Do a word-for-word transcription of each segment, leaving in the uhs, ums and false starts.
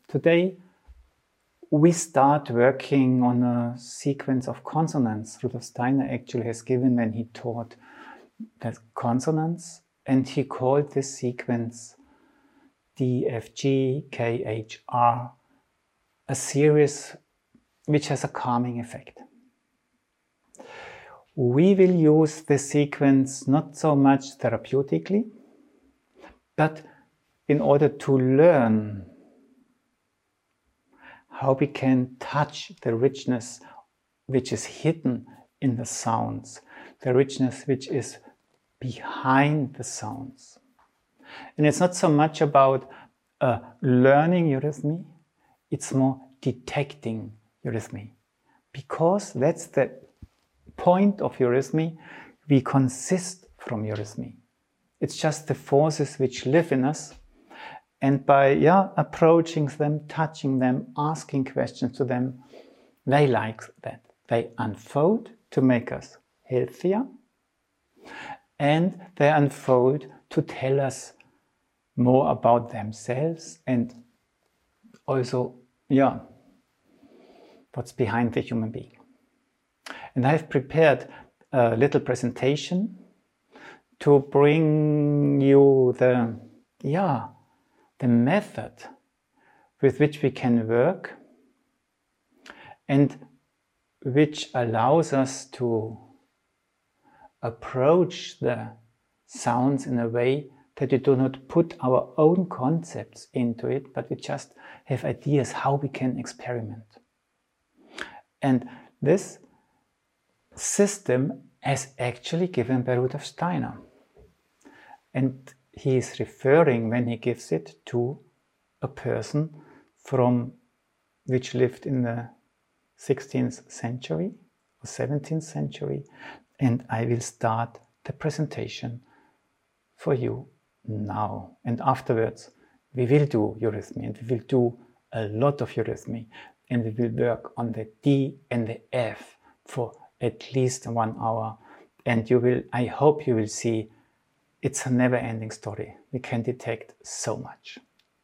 today we start working on a sequence of consonants Rudolf Steiner actually has given when he taught the consonants, and he called this sequence D, F, G, K, H, R, a series which has a calming effect. We will use this sequence not so much therapeutically, but in order to learn how we can touch the richness which is hidden in the sounds, the richness which is behind the sounds. And it's not so much about uh, learning eurythmy, it's more detecting eurythmy. Because that's the point of eurythmy, we consist from eurythmy. It's just the forces which live in us, and by yeah, approaching them, touching them, asking questions to them, they like that. They unfold to make us healthier, and they unfold to tell us more about themselves and also, yeah, what's behind the human being. And I've prepared a little presentation to bring you the, yeah, the method with which we can work and which allows us to approach the sounds in a way that we do not put our own concepts into it, but we just have ideas how we can experiment. And this system is actually given by Rudolf Steiner. And he is referring, when he gives it, to a person from which lived in the sixteenth century or seventeenth century. And I will start the presentation for you now. And afterwards, we will do eurythmy, and we will do a lot of eurythmy. And we will work on the D and the F for at least one hour. And you will, I hope you will see, it's a never-ending story. We can detect so much.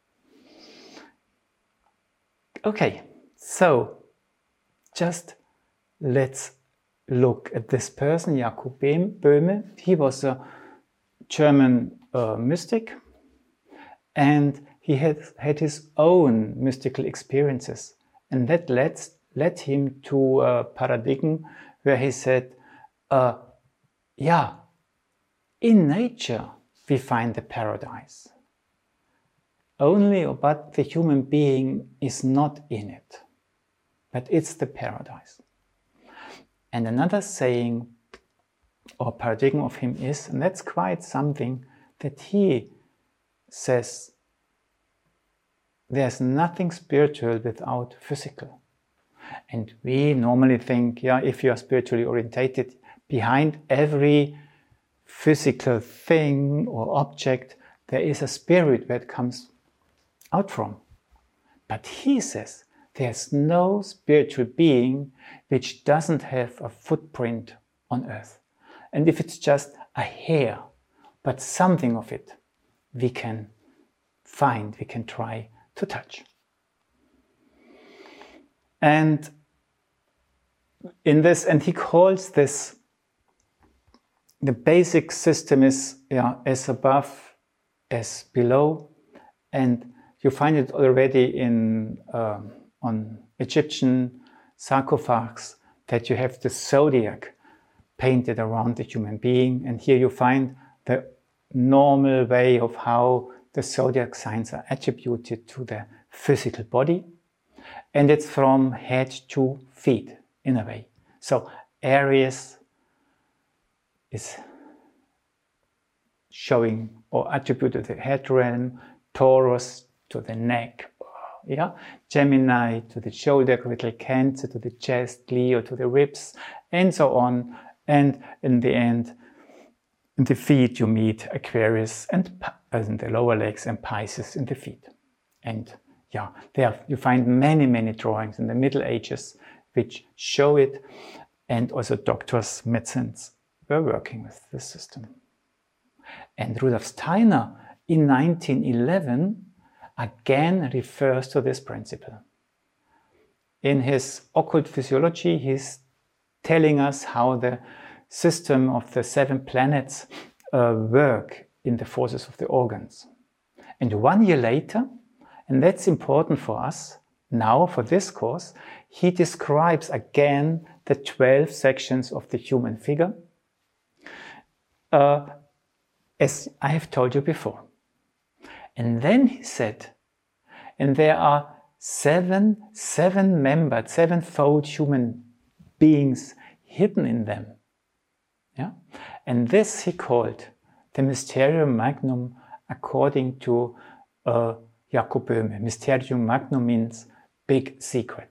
Okay, so just let's look at this person, Jakob Böhme. He was a German uh, mystic, and he had had his own mystical experiences, and that led, led him to a paradigm where he said, uh, yeah, in nature we find the paradise. Only, but the human being is not in it, but it's the paradise. And another saying or paradigm of him is, and that's quite something, that he says there's nothing spiritual without physical. And we normally think, yeah, if you are spiritually orientated, behind every physical thing or object, there is a spirit where it comes out from. But he says there's no spiritual being which doesn't have a footprint on earth. And if it's just a hair, but something of it, we can find, we can try to touch. And in this, and he calls this, the basic system is yeah, as above, as below, and you find it already in um, on Egyptian sarcophags, that you have the zodiac painted around the human being, and here you find the normal way of how the zodiac signs are attributed to the physical body, and it's from head to feet in a way. So Aries is showing or attributed to the head realm, Taurus to the neck, yeah, Gemini to the shoulder girdle, Cancer to the chest, Leo to the ribs, and so on. And in the end, in the feet you meet Aquarius, and in the lower legs, and Pisces in the feet. And yeah, there you find many, many drawings in the Middle Ages which show it, and also doctors, medicines were working with this system. And Rudolf Steiner in nineteen eleven again refers to this principle. In his occult physiology, he's telling us how the system of the seven planets uh, work in the forces of the organs. And one year later, and that's important for us now for this course, he describes again the twelve sections of the human figure, uh, as I have told you before. And then he said, and there are seven, seven-membered, sevenfold human beings hidden in them. Yeah? And this he called the Mysterium Magnum according to uh, Jakob Böhme. Mysterium Magnum means big secret.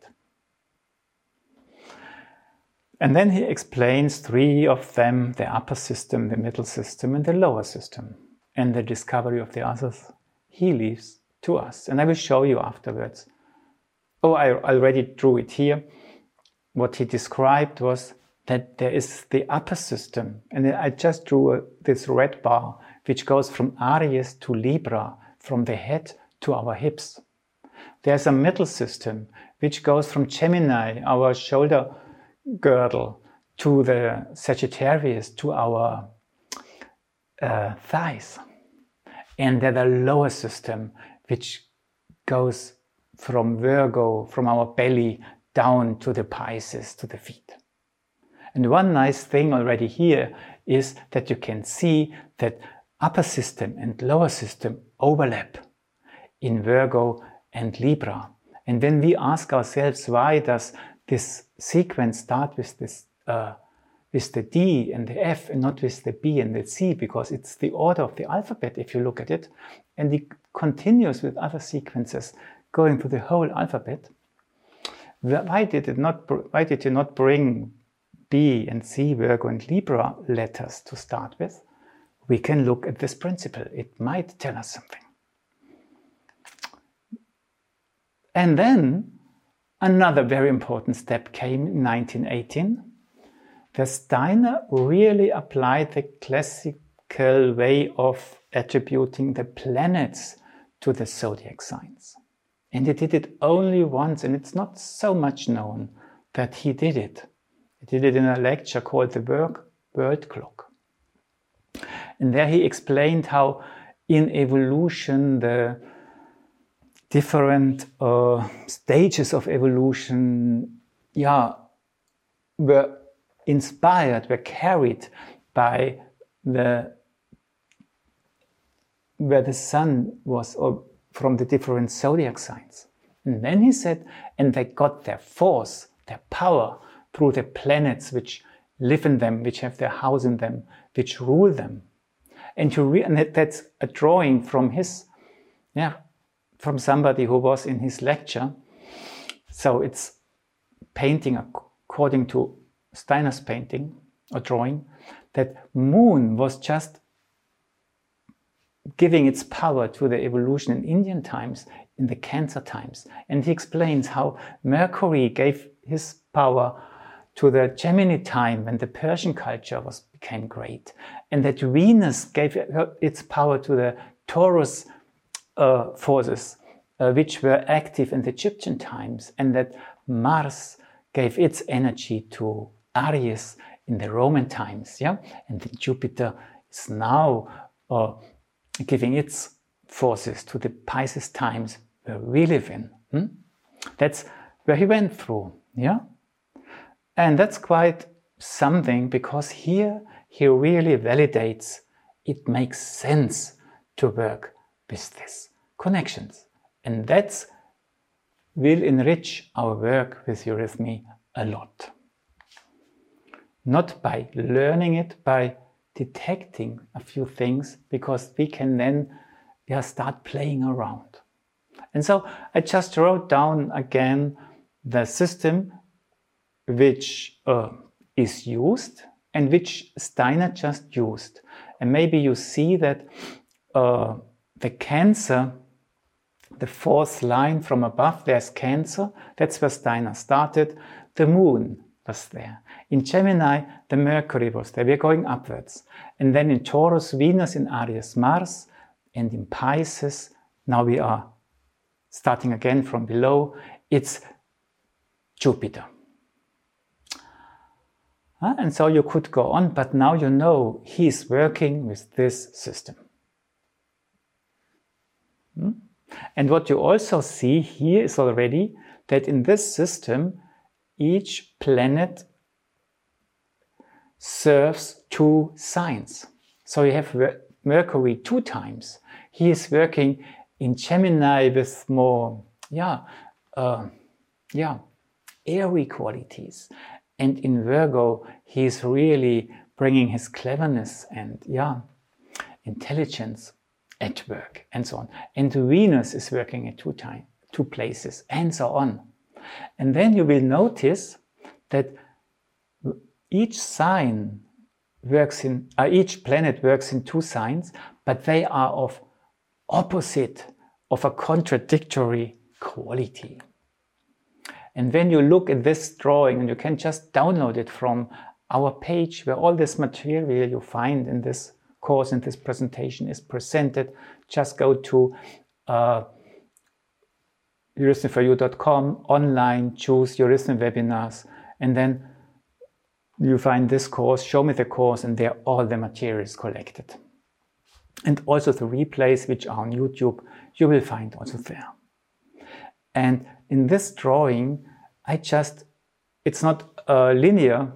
And then he explains three of them, the upper system, the middle system, and the lower system. And the discovery of the others he leaves to us. And I will show you afterwards. Oh, I already drew it here. What he described was that there is the upper system. And I just drew a, this red bar, which goes from Aries to Libra, from the head to our hips. There's a middle system, which goes from Gemini, our shoulder girdle, to the Sagittarius, to our uh, thighs. And there's a lower system, which goes from Virgo, from our belly, down to the Pisces, to the feet. And one nice thing already here is that you can see that upper system and lower system overlap in Virgo and Libra. And when we ask ourselves, why does this sequence start with this uh, with the D and the F and not with the B and the C, because it's the order of the alphabet if you look at it, and it continues with other sequences going through the whole alphabet. Why did it not? Why did you not bring B and C, Virgo and Libra letters to start with? We can look at this principle. It might tell us something. And then another very important step came in nineteen eighteen, where Steiner really applied the classical way of attributing the planets to the zodiac signs. And he did it only once, and it's not so much known that he did it. He did it in a lecture called The Work, World Clock. And there he explained how in evolution the different uh, stages of evolution yeah, were inspired, were carried by the where the sun was, or from the different zodiac signs. And then he said, and they got their force, their power, through the planets which live in them, which have their house in them, which rule them. And, to re- and that's a drawing from his, yeah, from somebody who was in his lecture. So it's painting according to Steiner's painting or drawing, that moon was just giving its power to the evolution in Indian times, in the Cancer times. And he explains how Mercury gave his power to the Gemini time when the Persian culture was became great, and that Venus gave its power to the Taurus uh, forces, uh, which were active in the Egyptian times, and that Mars gave its energy to Aries in the Roman times, yeah, and that Jupiter is now uh, giving its forces to the Pisces times where we live in. Hmm? That's where he went through, yeah. And that's quite something, because here he really validates it makes sense to work with these connections. And that will enrich our work with eurythmy a lot. Not by learning it, by detecting a few things, because we can then yeah, start playing around. And so I just wrote down again the system which uh, is used and which Steiner just used. And maybe you see that uh, the Cancer, the fourth line from above, there's Cancer. That's where Steiner started. The moon was there. In Gemini, the Mercury was there. We're going upwards. And then in Taurus, Venus, in Aries, Mars. And in Pisces, now we are starting again from below, it's Jupiter. Uh, and so you could go on, but now you know he's working with this system. Hmm? And what you also see here is already that in this system, each planet serves two signs. So you have Mercury two times. He is working in Gemini with more, yeah, uh, yeah, airy qualities. And in Virgo, he is really bringing his cleverness and, yeah, intelligence at work, and so on. And Venus is working at two times, two places, and so on. And then you will notice that each sign works in, uh, each planet works in two signs, but they are of opposite, of a contradictory quality. And when you look at this drawing, and you can just download it from our page where all this material you find in this course and this presentation is presented, just go to uh, eurythmy for you dot com, online, choose Eurythmy webinars, and then you find this course, show me the course, and there all the material is collected. And also the replays which are on YouTube, you will find also there. And in this drawing, I just, it's not a linear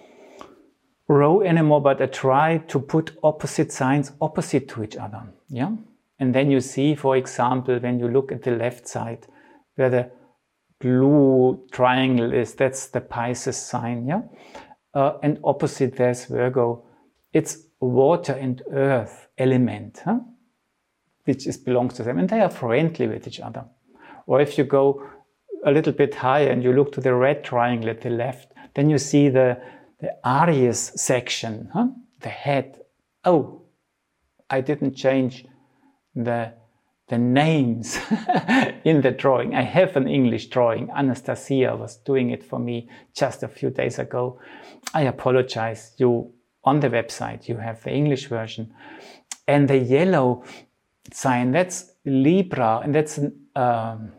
row anymore, but I try to put opposite signs opposite to each other. Yeah. And then you see, for example, when you look at the left side, where the blue triangle is, that's the Pisces sign. Yeah. Uh, and opposite there's Virgo. It's water and earth element, huh? which is, belongs to them. And they are friendly with each other. Or if you go a little bit higher and you look to the red triangle at the left, then you see the, the Aries section, huh? the head. Oh, I didn't change the, the names in the drawing. I have an English drawing. Anastasia was doing it for me just a few days ago. I apologize. You, on the website, you have the English version. And the yellow sign, that's Libra, and that's an um,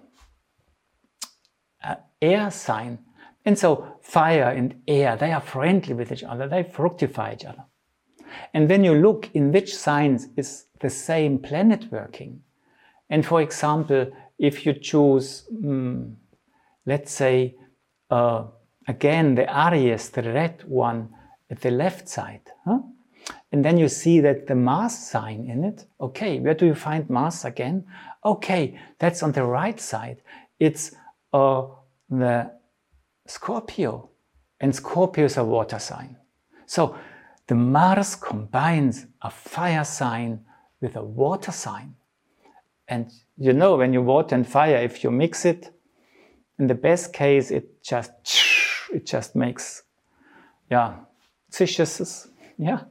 uh, air sign. And so fire and air, they are friendly with each other, they fructify each other. And when you look in which signs is the same planet working, and for example, if you choose, um, let's say, uh, again, the Aries, the red one at the left side, huh? And then you see that the Mars sign in it, okay, where do you find Mars again? Okay, that's on the right side. It's uh, the Scorpio, and Scorpio is a water sign. So the Mars combines a fire sign with a water sign. And you know, when you water and fire, if you mix it, in the best case, it just, it just makes, yeah, zishes, yeah.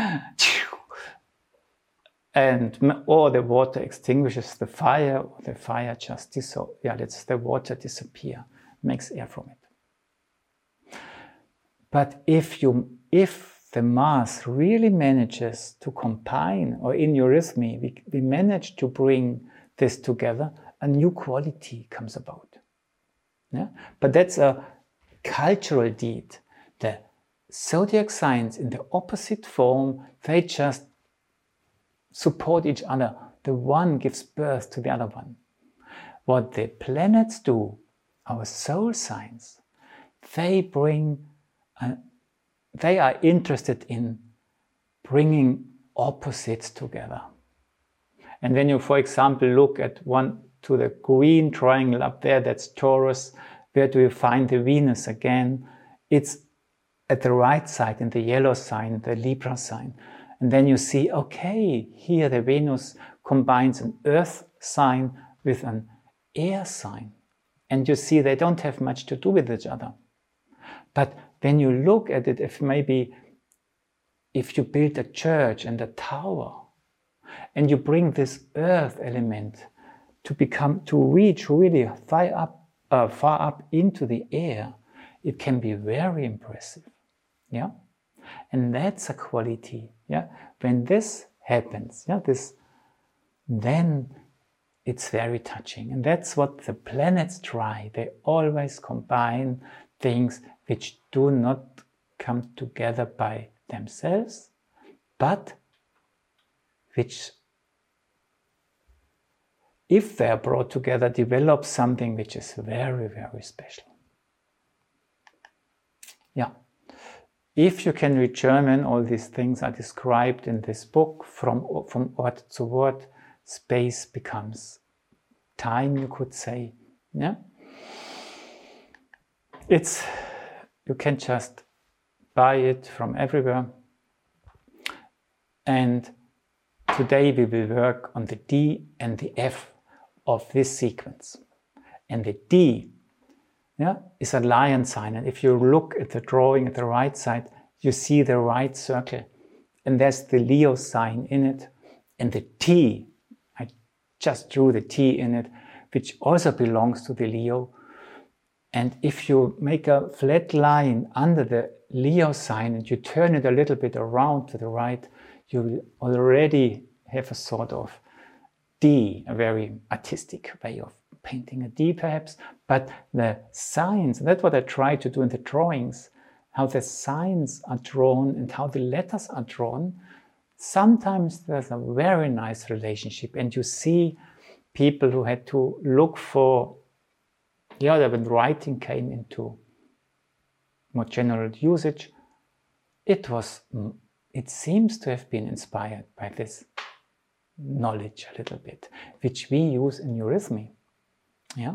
And or the water extinguishes the fire, or the fire just dissolves, yeah, lets the water disappear, makes air from it. But if you, if the Mars really manages to combine, or in eurythmy, we, we manage to bring this together, a new quality comes about. Yeah? But that's a cultural deed. The zodiac signs in the opposite form, they just support each other. The one gives birth to the other one. What the planets do, our soul signs, they bring, a, they are interested in bringing opposites together. And when you, for example, look at one to the green triangle up there, that's Taurus, where do you find the Venus again? It's at the right side in the yellow sign, the Libra sign. And then you see, okay, here the Venus combines an earth sign with an air sign. And you see they don't have much to do with each other. But when you look at it, if maybe if you build a church and a tower, and you bring this earth element to become, to reach really far up, uh, far up into the air, it can be very impressive. Yeah, and that's a quality. Yeah, when this happens, yeah, this, then it's very touching. And that's what the planets try. They always combine things which do not come together by themselves, but which, if they are brought together, develop something which is very, very special. Yeah. If you can read German, all these things are described in this book. From, from word to word, space becomes time, you could say. Yeah. It's, you can just buy it from everywhere. And today we will work on the D and the F of this sequence. And the D, yeah, is a lion sign. And if you look at the drawing at the right side, you see the right circle. And there's the Leo sign in it. And the T, I just drew the T in it, which also belongs to the Leo. And if you make a flat line under the Leo sign and you turn it a little bit around to the right, you will already have a sort of D, a very artistic way of painting a D perhaps, but the signs, that's what I try to do in the drawings, how the signs are drawn and how the letters are drawn. Sometimes there's a very nice relationship, and you see people who had to look for, yeah, when writing came into more general usage, it was, it seems to have been inspired by this knowledge a little bit, which we use in eurythmy. Yeah.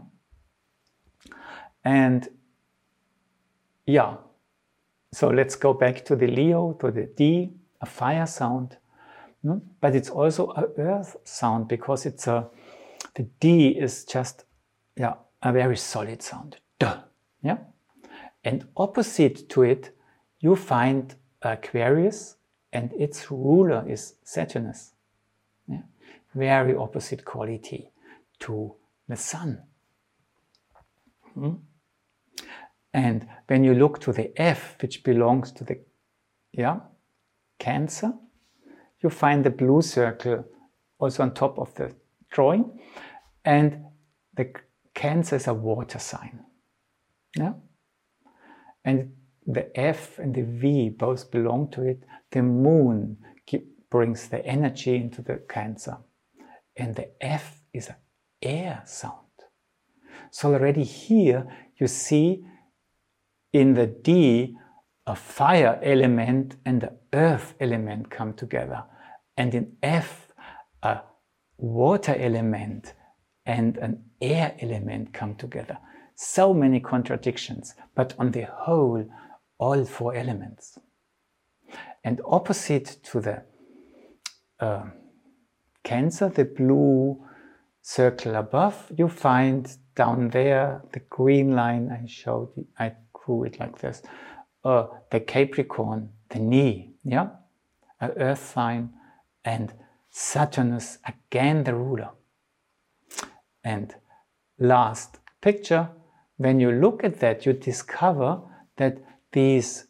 And yeah, so let's go back to the Leo, to the D, a fire sound. Mm? But it's also a earth sound, because it's a, the D is just, yeah, a very solid sound. Duh. Yeah. And opposite to it, you find Aquarius, and its ruler is Saturnus. Yeah. Very opposite quality to the sun. Hmm? And when you look to the F, which belongs to the, yeah, Cancer, you find the blue circle also on top of the drawing. And the Cancer is a water sign. Yeah? And the F and the V both belong to it. The moon brings the energy into the Cancer. And the F is an air sound. So already here you see in the D a fire element and the earth element come together. And in F a water element and an air element come together. So many contradictions, but on the whole, all four elements. And opposite to the uh, Cancer, the blue circle above, you find down there the green line I showed you, I drew it like this, uh, the Capricorn, the knee, yeah, an earth sign, and Saturnus, again the ruler. And last picture, when you look at that, you discover that these,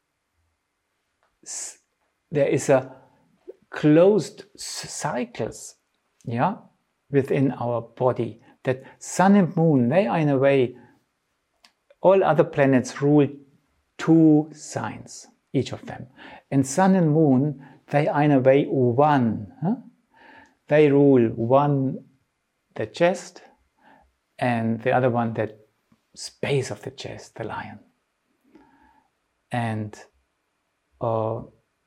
there is a closed cycles, yeah, within our body, that sun and moon, they are in a way, all other planets rule two signs, each of them. And sun and moon, they are in a way one. Huh? They rule one, the chest, and the other one, the space of the chest, the lion. And uh,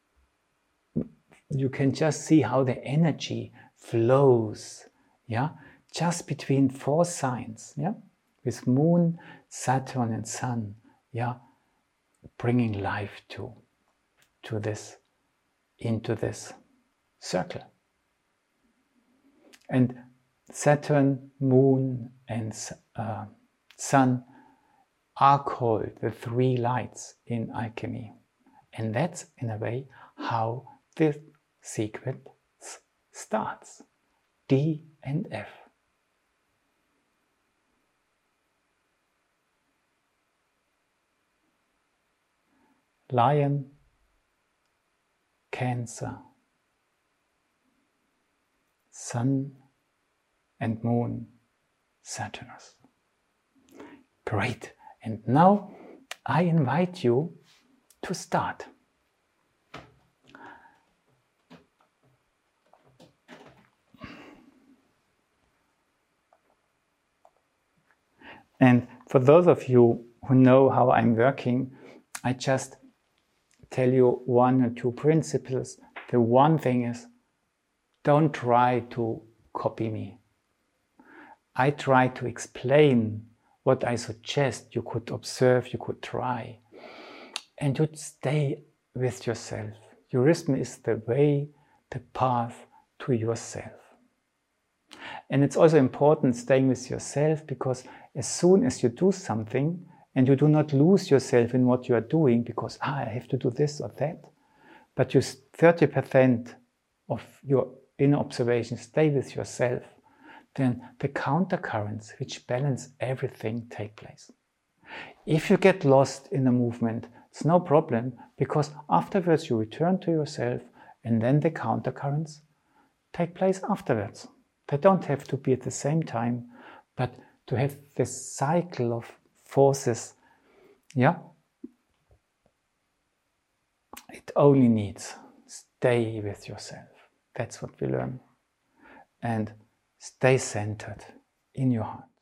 you can just see how the energy flows, yeah, just between four signs, yeah, with moon, Saturn, and sun, yeah, bringing life to, to this, into this circle. And Saturn, moon, and uh, sun are called the three lights in alchemy. And that's, in a way, how this sequence starts. D and F. Lion, Cancer, Sun and Moon, Saturnus. Great. And now I invite you to start. And for those of you who know how I'm working, I just tell you one or two principles. The one thing is, don't try to copy me. I try to explain what I suggest you could observe, you could try. And you stay with yourself. Eurythmy is the way, the path to yourself. And it's also important staying with yourself, because as soon as you do something and you do not lose yourself in what you are doing because, ah, I have to do this or that, but you thirty percent of your inner observation stay with yourself, then the countercurrents which balance everything take place. If you get lost in a movement, it's no problem, because afterwards you return to yourself and then the countercurrents take place afterwards. They don't have to be at the same time, but to have this cycle of forces, yeah, it only needs stay with yourself. That's what we learn. And stay centered in your heart.